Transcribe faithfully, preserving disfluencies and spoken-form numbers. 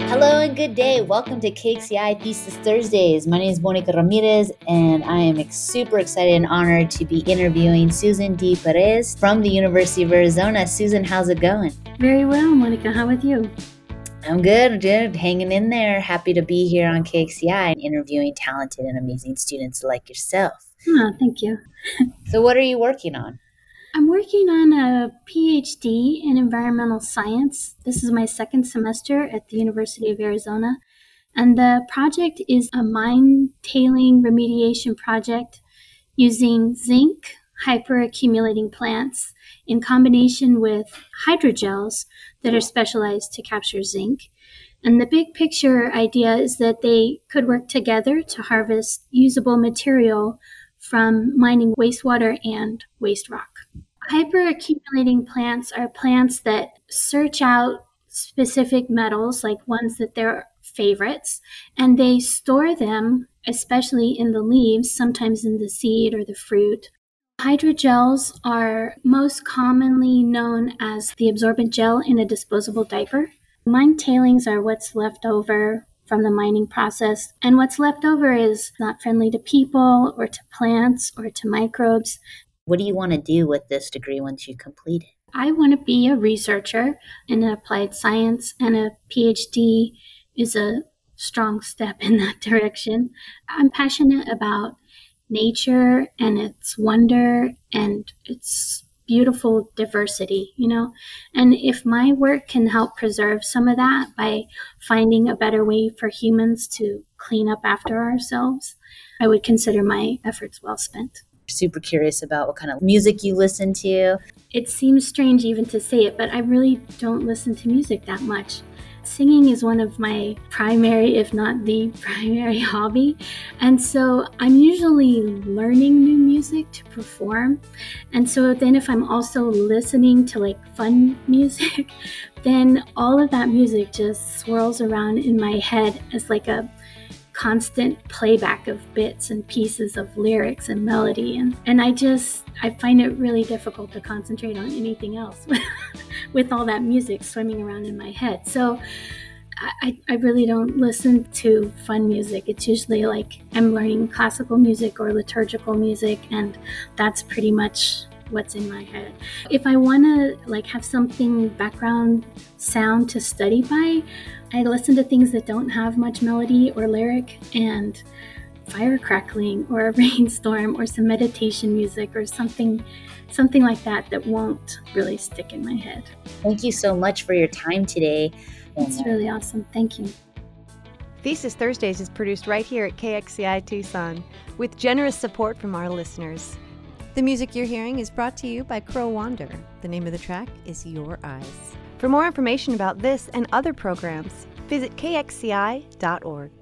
Hello and good day. Welcome to K X C I Thesis Thursdays. My name is Monica Ramirez, and I am ex- super excited and honored to be interviewing Susan D. Perez from the University of Arizona. Susan, how's it going? Very well, Monica. How with you? I'm good, good. Hanging in there. Happy to be here on K X C I and interviewing talented and amazing students like yourself. Oh, thank you. So what are you working on? I'm working on a P H D in environmental science. This is my second semester at the University of Arizona. And the project is a mine tailing remediation project using zinc hyperaccumulating plants in combination with hydrogels that are specialized to capture zinc. And the big picture idea is that they could work together to harvest usable material from mining wastewater and waste rock. Hyperaccumulating plants are plants that search out specific metals, like ones that they're favorites, and they store them, especially in the leaves, sometimes in the seed or the fruit. Hydrogels are most commonly known as the absorbent gel in a disposable diaper. Mine tailings are what's left over from the mining process, and what's left over is not friendly to people or to plants or to microbes. What do you want to do with this degree once you complete it? I want to be a researcher in applied science, and a P H D is a strong step in that direction. I'm passionate about nature and its wonder and its beautiful diversity, you know, and if my work can help preserve some of that by finding a better way for humans to clean up after ourselves, I would consider my efforts well spent. Super curious about what kind of music you listen to. It seems strange even to say it, but I really don't listen to music that much. Singing is one of my primary, if not the primary hobby. And so I'm usually learning new music to perform. And so then if I'm also listening to like fun music, then all of that music just swirls around in my head as like a constant playback of bits and pieces of lyrics and melody. And, and I just, I find it really difficult to concentrate on anything else with all that music swimming around in my head. So I, I really don't listen to fun music. It's usually like I'm learning classical music or liturgical music, and that's pretty much what's in my head. If I want to like have something background sound to study by, I listen to things that don't have much melody or lyric, and fire crackling or a rainstorm or some meditation music or something something like that that won't really stick in my head. Thank you so much for your time today. It's really awesome. Thank you. Thesis Thursdays is produced right here at K X C I Tucson with generous support from our listeners. The music you're hearing is brought to you by Crow Wander. The name of the track is Your Eyes. For more information about this and other programs, visit K X C I dot org.